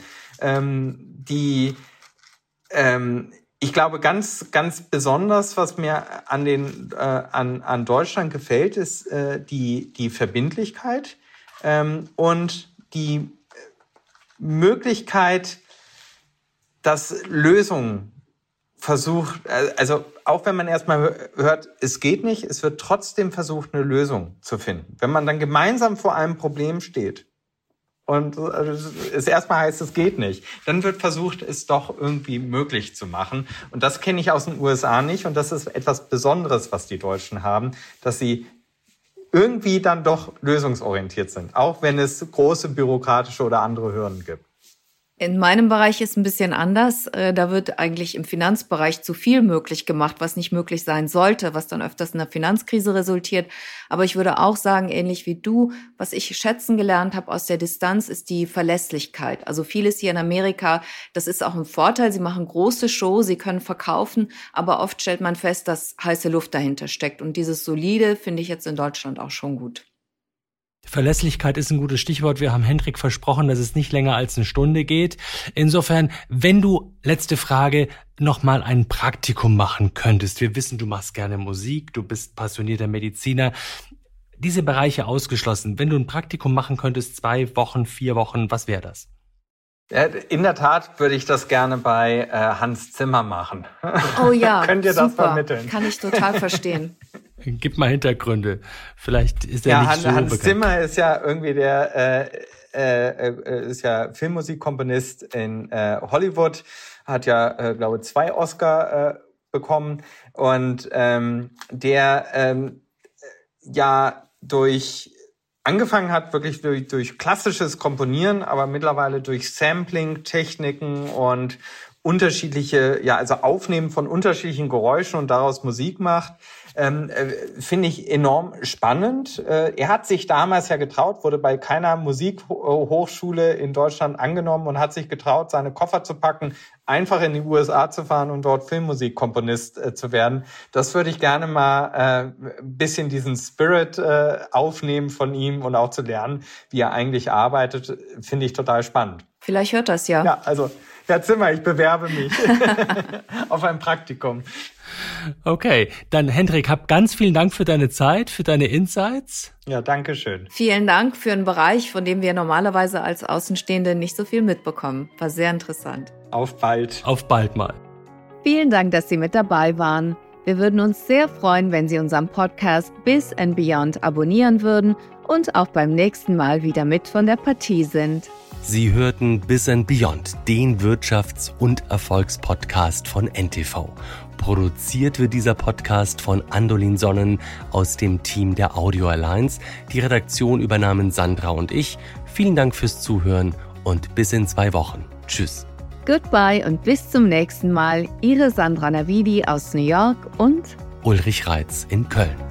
Ich glaube, ganz, ganz besonders, was mir an Deutschland gefällt, ist die Verbindlichkeit und die Möglichkeit, dass Lösungen versucht, also auch wenn man erstmal hört, es geht nicht, es wird trotzdem versucht, eine Lösung zu finden. Wenn man dann gemeinsam vor einem Problem steht und es erstmal heißt, es geht nicht, dann wird versucht, es doch irgendwie möglich zu machen. Und das kenne ich aus den USA nicht und das ist etwas Besonderes, was die Deutschen haben, dass sie irgendwie dann doch lösungsorientiert sind, auch wenn es große bürokratische oder andere Hürden gibt.
In meinem Bereich ist es ein bisschen anders. Da wird eigentlich im Finanzbereich zu viel möglich gemacht, was nicht möglich sein sollte, was dann öfters in einer Finanzkrise resultiert. Aber ich würde auch sagen, ähnlich wie du, was ich schätzen gelernt habe aus der Distanz, ist die Verlässlichkeit. Also vieles hier in Amerika, das ist auch ein Vorteil. Sie machen große Show, sie können verkaufen, aber oft stellt man fest, dass heiße Luft dahinter steckt. Und dieses Solide finde ich jetzt in Deutschland auch schon gut.
Verlässlichkeit ist ein gutes Stichwort. Wir haben Hendrik versprochen, dass es nicht länger als eine Stunde geht. Insofern, wenn du, letzte Frage, nochmal ein Praktikum machen könntest. Wir wissen, du machst gerne Musik, du bist passionierter Mediziner. Diese Bereiche ausgeschlossen. Wenn du ein Praktikum machen könntest, 2 Wochen, 4 Wochen, was wäre das?
In der Tat würde ich das gerne bei Hans Zimmer machen.
Oh ja,
Könnt ihr das vermitteln?
Kann ich total verstehen.
Gib mal Hintergründe. Vielleicht ist er nicht so bekannt.
Hans Zimmer ist ja irgendwie ist ja Filmmusikkomponist in Hollywood, hat ja, glaube ich, 2 Oscar bekommen und der angefangen hat wirklich durch klassisches Komponieren, aber mittlerweile durch Sampling-Techniken und unterschiedliche, also Aufnehmen von unterschiedlichen Geräuschen und daraus Musik macht, finde ich enorm spannend. Er hat sich damals ja getraut, wurde bei keiner Musikhochschule in Deutschland angenommen und hat sich getraut, seine Koffer zu packen, einfach in die USA zu fahren und dort Filmmusikkomponist zu werden. Das würde ich gerne mal ein bisschen diesen Spirit aufnehmen von ihm und auch zu lernen, wie er eigentlich arbeitet, finde ich total spannend.
Vielleicht hört das ja.
Ja, also Herr Zimmer, ich bewerbe mich auf ein Praktikum.
Okay, dann Hendrik, hab ganz vielen Dank für deine Zeit, für deine Insights.
Ja, danke schön.
Vielen Dank für einen Bereich, von dem wir normalerweise als Außenstehende nicht so viel mitbekommen. War sehr interessant.
Auf bald.
Auf bald mal.
Vielen Dank, dass Sie mit dabei waren. Wir würden uns sehr freuen, wenn Sie unseren Podcast Biz and Beyond abonnieren würden und auch beim nächsten Mal wieder mit von der Partie sind.
Sie hörten Biz and Beyond, den Wirtschafts- und Erfolgspodcast von NTV. Produziert wird dieser Podcast von Andolin Sonnen aus dem Team der Audio Alliance. Die Redaktion übernahmen Sandra und ich. Vielen Dank fürs Zuhören und bis in 2 Wochen. Tschüss.
Goodbye und bis zum nächsten Mal. Ihre Sandra Navidi aus New York und
Ulrich Reitz in Köln.